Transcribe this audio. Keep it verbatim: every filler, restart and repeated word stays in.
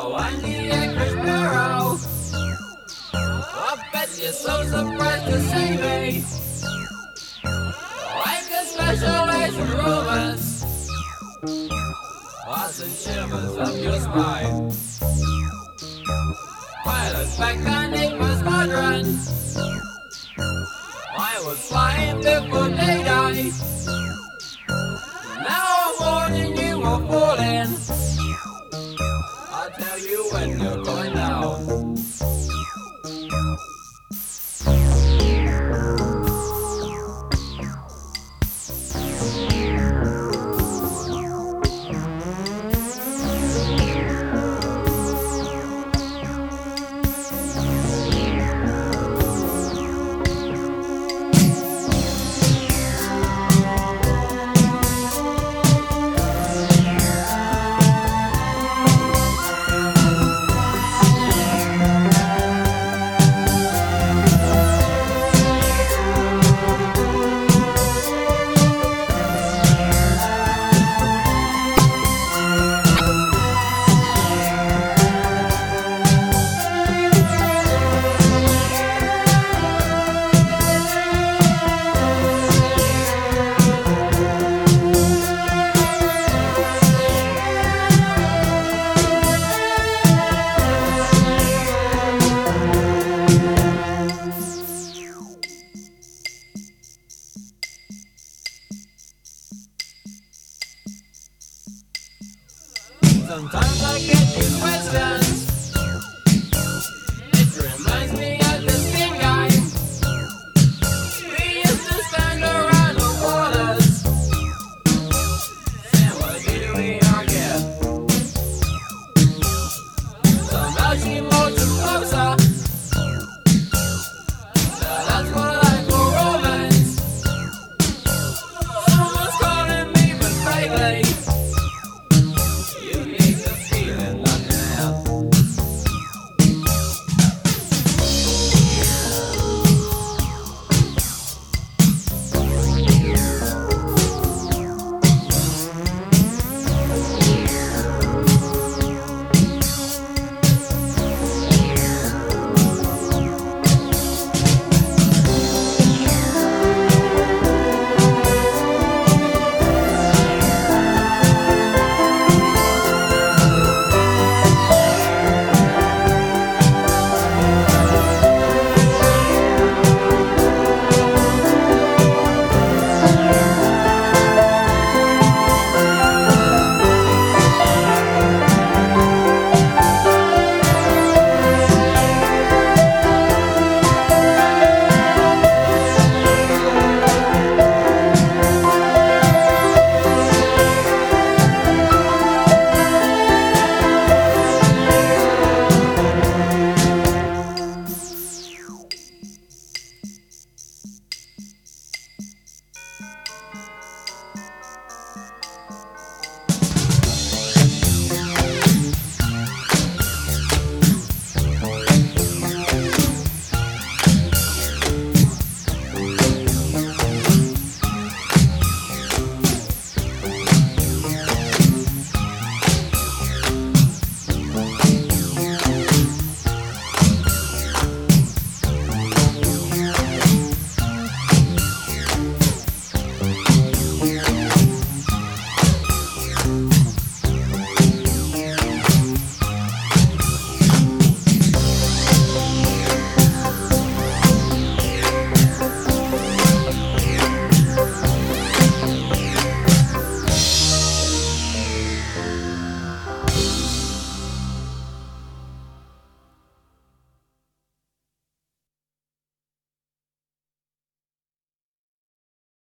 Oh, I'm the English bureau. I bet you're so surprised to see me. I can specialize in rumors, hearts and shivers up your spine. Pilots back Enigma squadron. I was flying before daylight. Now I'm warning you of falling. I'll tell you when you're going down. Sometimes I get these questions. It reminds me of the skin guy. We used to stand around the waters. And what did we argue? Somehow she moved us closer. Now that's what I call romance. Someone's calling me, but vaguely